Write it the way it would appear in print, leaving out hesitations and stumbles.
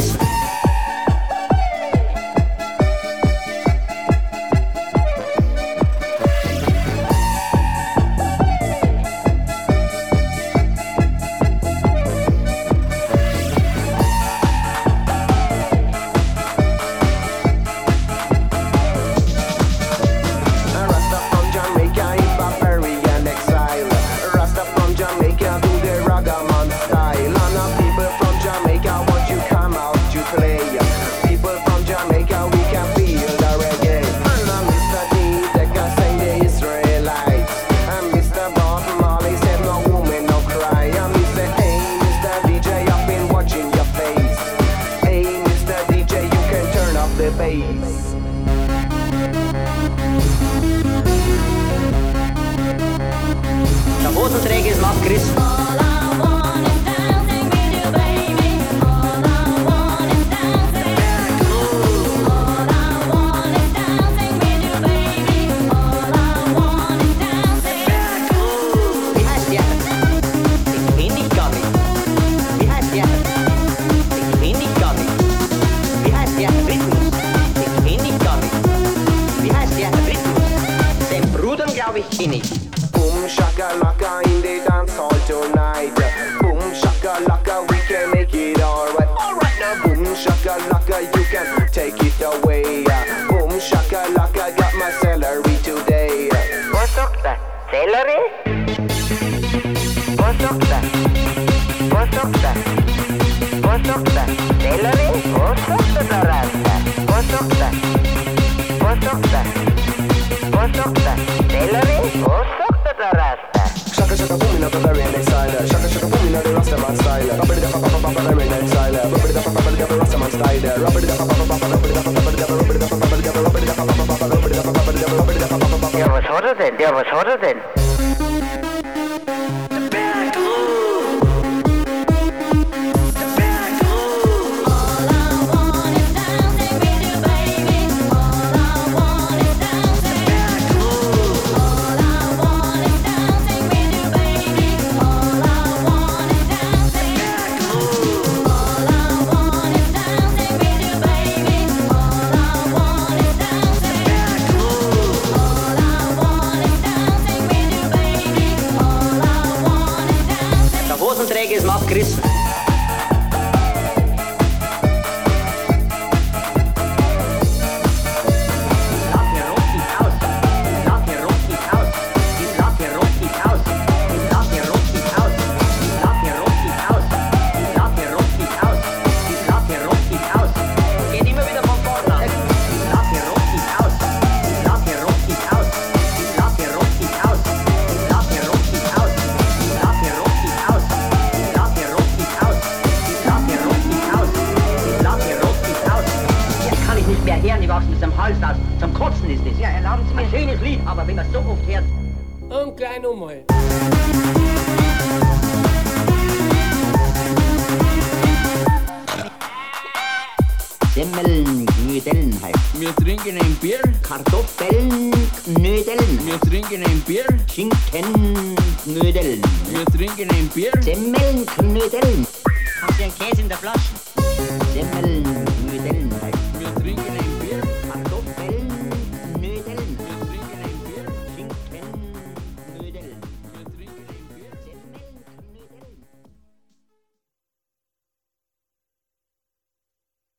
Chris. Der Hosenträger ist Mark Chris. Boom shakalaka in the dance hall tonight. Boom shakalaka, we can make it alright. Alright now, boom shakalaka, you can take it away. Boom shakalaka, got my celery today. What's up that? Celery? What's up that? What's up that? What's up that? Celery? What's up that rasta? What's up that? What's up that? What's up that? Celery? What's up that rasta? Shaka shaka boom in the very next style. Shaka shaka boom in the Rastaman style. Rubber da papa papa very next style. Rubber da papa papa the Rastaman style. Rubber da papa papa rubber da papa papa rubber da papa papa rubber da papa papa rubber da papa papa rubber da papa papa. Ja, was hat er denn? Ja, was hat er denn? Hosenträger ist Mark Chris. Zum Kotzen ist es. Ja, erlauben Sie mir. Ein schönes Lied, aber wenn man es so oft hört. Und gleich nochmal. Semmeln, Knödeln halt. Wir trinken ein Bier. Kartoffeln, Knödeln. Wir trinken ein Bier. Schinken, Knödeln. Wir trinken ein Bier. Semmeln, Knödeln. Haben Sie einen Käse in der Flasche?